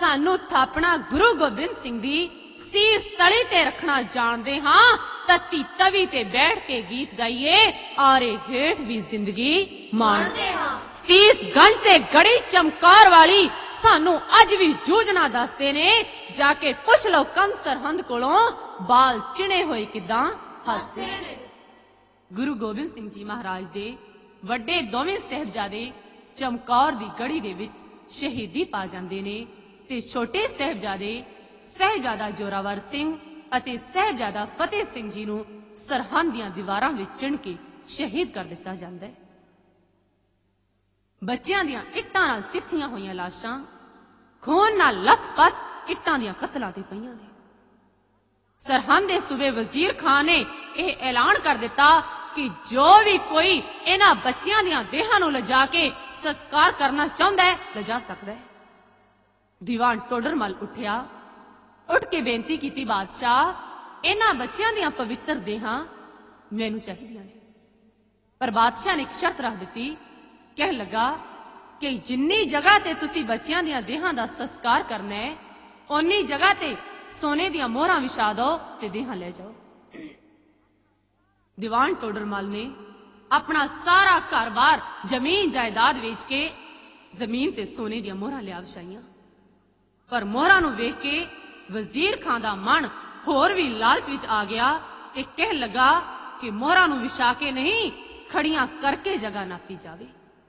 सानू थापना गुरु गोबिंद सिंह दी सीस तली ते रखना जानदे हां। तत्ती तवी ते बैठ के गीत गाइए और हेठ भी जिंदगी माणदे हां। सीस गंज ते गड़ी चमकार वाली सानू अज भी जूझना दसदे ने। जाके पुछ लो कंस सरहंद कोलों बाल चिणे होए किदां हसदे ने। गुरु गोबिंद सिंह जी महाराज दे वड्डे दोवें साहिबजादे चमकौर दी गड़ी दे विच शहीदी पा जांदे ने ते छोटे साहिबजादे साहिबजादा जोरावर सिंह ਅਤੇ ਸਾਹਿਬਜ਼ਾਦਾ ਫਤਿਹ ਸਿੰਘ ਜੀ ਨੂੰ ਸਰਹੰਦ ਦੀਆਂ ਦੀਵਾਰਾਂ ਵਿੱਚ ਚਿਣ ਕੇ ਸ਼ਹੀਦ ਕਰ ਦਿੱਤਾ ਜਾਂਦਾ ਹੈ। ਬੱਚਿਆਂ ਦੀਆਂ ਇੱਟਾਂ ਨਾਲ ਚਿੱਥੀਆਂ ਹੋਈਆਂ ਲਾਸ਼ਾਂ ਖੂਨ ਨਾਲ ਲੱਥ-ਪੱਥ ਇੱਟਾਂ ਦੀਆਂ ਕਤਲਾਂ ਤੇ ਪਈਆਂ ਨੇ। ਸਰਹੰਦ ਦੇ ਸੂਬੇ ਵਜ਼ੀਰ ਖਾਨ ਨੇ ਇਹ ਐਲਾਨ ਕਰ ਦਿੱਤਾ ਕਿ ਜੋ ਵੀ ਕੋਈ ਇਹਨਾਂ ਬੱਚਿਆਂ ਦੀਆਂ ਦੇਹਾਂ ਨੂੰ ਲਿਜਾ ਕੇ ਸੰਸਕਾਰ ਕਰਨਾ ਚਾਹੁੰਦਾ ਹੈ ਲਿਜਾ ਸਕਦਾ ਹੈ। ਦੀਵਾਨ ਟੋਡਰਮਲ ਉੱਠਿਆ, ਉੱਠ ਕੇ ਬੇਨਤੀ ਕੀਤੀ, ਬਾਦਸ਼ਾਹ ਇਹਨਾਂ ਬੱਚਿਆਂ ਦੀਆਂ ਪਵਿੱਤਰ ਦੇਹਾਂ ਮੈਨੂੰ ਚਾਹੀਦੀਆਂ ਨੇ। ਪਰ ਬਾਦਸ਼ਾਹ ਨੇ ਇੱਕ ਸ਼ਰਤ ਰੱਖ ਦਿੱਤੀ। ਕਹਿ ਲੱਗਾ ਕਿ ਜਿੰਨੀ ਜਗ੍ਹਾ ਤੇ ਤੁਸੀਂ ਬੱਚਿਆਂ ਦੀਆਂ ਦੇਹਾਂ ਦਾ ਸੰਸਕਾਰ ਕਰਨਾ ਹੈ ਓਨੀ ਜਗ੍ਹਾ ਤੇ ਸੋਨੇ ਦੀਆਂ ਮੋਹਰਾਂ ਵਿਛਾ ਦਿਓ ਤੇ ਦੇਹਾਂ ਲੈ ਜਾਓ। ਦੀਵਾਨ ਟੋਡਰਮਲ ਨੇ ਆਪਣਾ ਸਾਰਾ ਘਰ-ਬਾਰ ਜ਼ਮੀਨ ਜਾਇਦਾਦ ਵੇਚ ਕੇ ਜ਼ਮੀਨ ਤੇ ਸੋਨੇ ਦੀਆਂ ਮੋਹਰਾਂ ਲਿਆ ਵਿਛਾਈਆਂ। ਪਰ ਮੋਹਰਾਂ ਨੂੰ ਵੇਖ ਕੇ ਵਜ਼ੀਰ ਖਾਂ ਦਾ ਮਨ ਹੋਰ ਵੀ ਲਾਲਚ ਵਿੱਚ ਆ ਗਿਆ ਤੇ ਕਹਿ ਲੱਗਾ ਕਿ ਮੋਹਰਾਂ ਨੂੰ ਵਿਛਾ ਕੇ ਨਹੀਂ ਖੜੀਆਂ ਕਰਕੇ ਜਗ੍ਹਾ ਨਾਪੀ ਜਾਵੇ।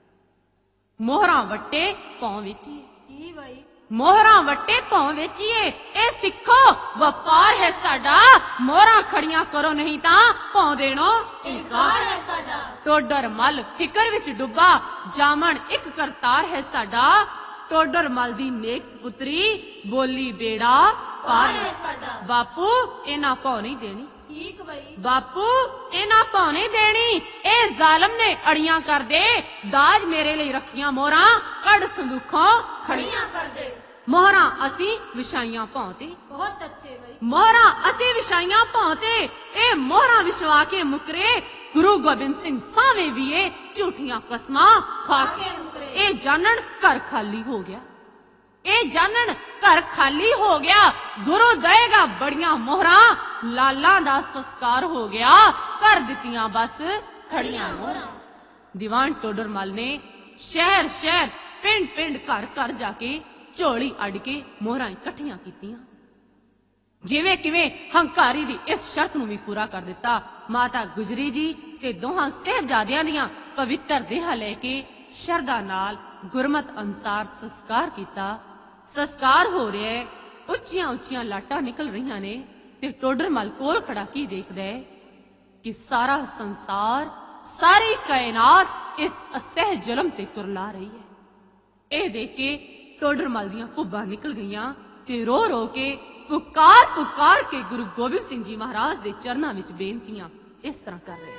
ਮੋਹਰਾਂ ਵੱਟੇ ਪਾਉ ਵੇਚੀਏ। ਕੀ ਬਈ? ਮੋਹਰਾਂ ਵੱਟੇ ਪਾਉ ਵੇਚੀਏ। ਇਹ ਸਿੱਖੋ ਵਪਾਰ ਹੈ ਸਾਡਾ। ਮੋਹਰਾਂ ਖੜੀਆਂ ਕਰੋ ਨਹੀਂ ਤਾਂ ਪਾਉ ਦੇਣੋ ਇਨਕਾਰ ਹੈ ਸਾਡਾ। ਟੋਡਰਮਲ ਫਿਕਰ ਵਿੱਚ ਡੁੱਬਾ, ਜਾਮਣ ਇੱਕ ਕਰਤਾਰ ਹੈ ਸਾਡਾ। ਟੋਡਰਮਲ ਦੀ ਨੇਕ ਪੁੱਤਰੀ ਬੋਲੀ ਬੇੜਾ ਪਾਰ ਹੈ ਸਾਡਾ। ਬਾਪੂ ਇਹਨਾਂ ਪਾਉ ਨਹੀਂ ਦੇਣੀ। ਠੀਕ ਬਈ। ਬਾਪੂ ਇਹਨਾਂ ਪਾਉ ਨਹੀਂ ਦੇਣੀ। ਇਹ ਜ਼ਾਲਮ ਨੇ ਅੜੀਆਂ ਕਰ ਦੇ। ਦਾਜ ਮੇਰੇ ਲਈ ਰੱਖੀਆਂ ਮੋਹਰਾਂ ਕੱਢ ਸੰਦੂਖੋਂ ਖੜੀਆਂ ਕਰ ਦੇ। ਮੋਹਰਾਂ ਅਸੀਂ ਵਿਛਾਈਆਂ ਪਾਉ ਤੇ। ਬਹੁਤ ਅੱਛੇ ਬਈ। ਮੋਹਰਾਂ ਅਸੀਂ ਵਿਛਾਈਆਂ ਪਾਉ ਤੇ। ਇਹ ਮੋਹਰਾਂ ਵਿਛਵਾ ਕੇ ਮੁਕਰੇ ਗੁਰੂ ਗੋਬਿੰਦ ਸਿੰਘ ਸਾਵੇਂ ਵੀ ਇਹ ਝੂਠੀਆਂ ਕਸਮਾਂ ਖਾ ਕੇ ਮੁਕਰੇ। ਇਹ ਜਾਣਨ ਘਰ ਖਾਲੀ ਹੋ ਗਿਆ। ਇਹ ਜਾਣਨ ਘਰ ਖਾਲੀ ਹੋ ਗਿਆ। ਗੁਰੂ ਦੇਗਾ ਬੜੀਆਂ ਮੋਹਰਾਂ, ਲਾਲਾਂ ਦਾ ਸੰਸਕਾਰ ਹੋ ਗਿਆ। ਕਰ ਦਿੱਤੀਆਂ ਬਸ ਖੜੀਆਂ ਮੋਹਰਾਂ। ਦੀਵਾਨ ਟੋਡਰਮਲ ਨੇ ਸ਼ਹਿਰ ਸ਼ਹਿਰ ਪਿੰਡ ਪਿੰਡ ਘਰ ਘਰ ਜਾ ਕੇ ਝੋਲੀ ਅੱਡ ਕੇ ਮੋਹਰਾਂ ਇਕੱਠੀਆਂ ਕੀਤੀਆਂ। ਜਿਵੇਂ ਕਿਵੇਂ ਹੰਕਾਰੀ ਦੀ ਇਸ ਸ਼ਰਤ ਨੂੰ ਵੀ ਪੂਰਾ ਕਰ ਦਿੱਤਾ। ਮਾਤਾ ਗੁਜਰੀ ਜੀ ਤੇ ਦੋਹਾਂ ਸਾਹਿਬਜ਼ਾਦਿਆਂ ਦੀਆਂ ਪਵਿੱਤਰ ਦੇਹਾਂ ਲੈ ਕੇ ਸ਼ਰਧਾ ਨਾਲ ਗੁਰਮਤ ਅਨੁਸਾਰ ਸੰਸਕਾਰ ਕੀਤਾ। ਸੰਸਕਾਰ ਹੋ ਰਿਹਾ ਹੈ। ਉੱਚੀਆਂ ਉੱਚੀਆਂ ਲਾਟਾਂ ਨਿਕਲ ਰਹੀਆਂ ਨੇ ਤੇ ਟੋਡਰਮਲ ਕੋਲ ਖੜਾ ਕੀ ਦੇਖਦਾ ਹੈ ਕਿ ਸਾਰਾ ਸੰਸਾਰ, ਸਾਰੀ ਕਾਇਨਾਤ ਇਸ ਅਸਹਿ ਜ਼ੁਲਮ ਤੇ ਕੁਰਲਾ ਰਹੀ ਹੈ। ਇਹ ਦੇਖ ਕੇ ਟੋਡਰਮਲ ਦੀਆਂ ਭੁੱਬਾਂ ਨਿਕਲ ਗਈਆਂ ਤੇ ਰੋ ਰੋ ਕੇ ਪੁਕਾਰ ਪੁਕਾਰ ਕੇ ਗੁਰੂ ਗੋਬਿੰਦ ਸਿੰਘ ਜੀ ਮਹਾਰਾਜ ਦੇ ਚਰਨਾਂ ਵਿੱਚ ਬੇਨਤੀਆਂ ਇਸ ਤਰ੍ਹਾਂ ਕਰ ਰਹੇ।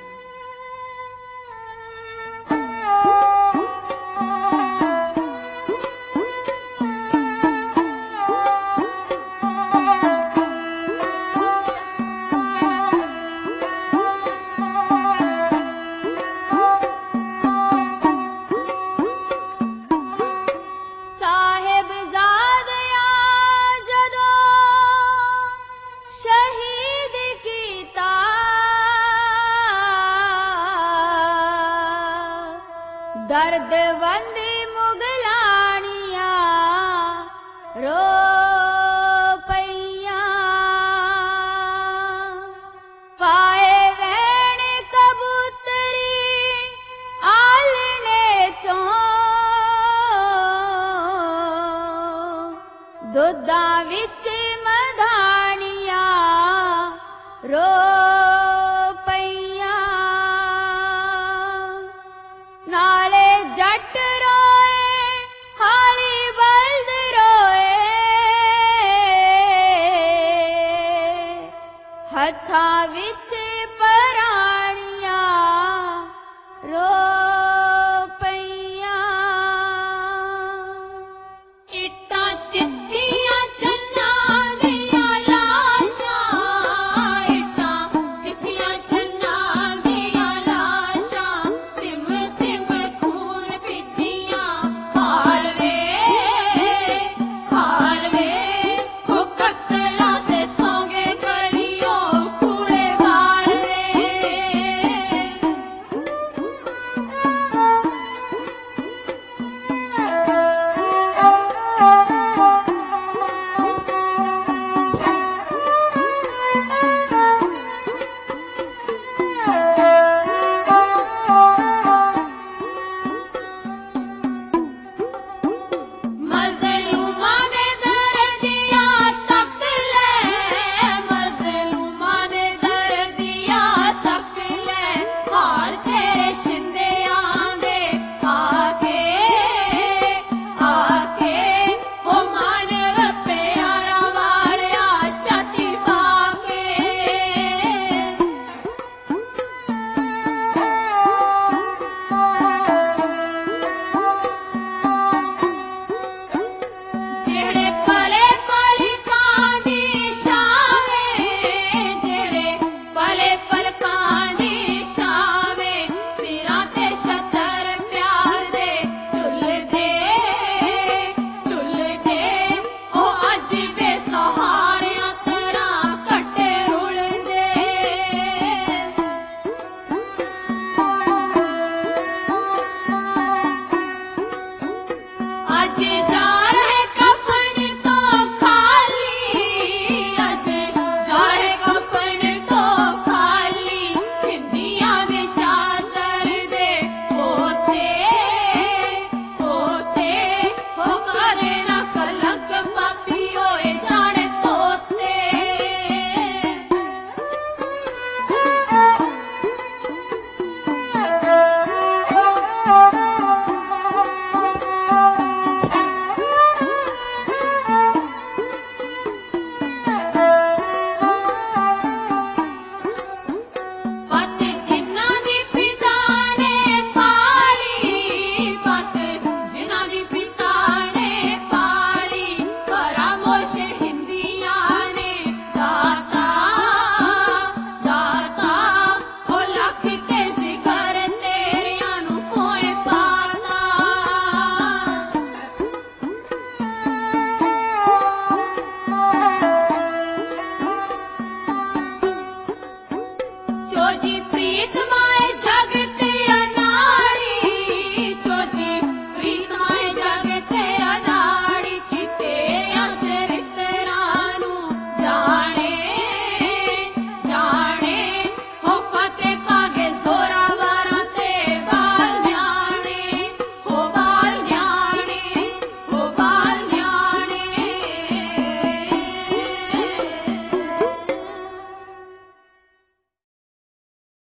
दर्द वंदी मुगलानिया रो पैया पाए वैण कबूतरी आलने चो दुधा विच मधानिया रो जट रोए हाली बल्द रोए हथा विच पराणिया रो पैया इट्टां चिट्ठियां चन्ना दियां लाशां इट्टां चिट्ठियां चन्ना दियां लाशां सिम सिम खून पिछियां खार वे ਜਿਹੜੇ